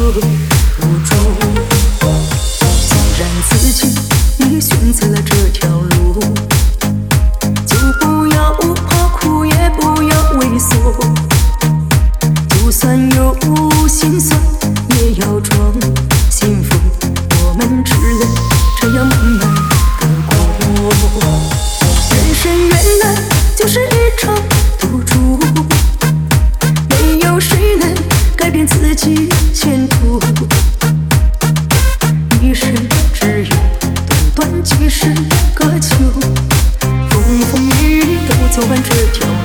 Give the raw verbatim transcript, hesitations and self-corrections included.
无助。既然自己已选择了这条路，就不要怕苦，也不要畏缩。就算有心酸，也要装幸福。我们只能这样慢慢地过。人生原来就是一场赌注，没有谁能改变自己前途。一生只有短短几十个秋，风风雨雨都走完这条路。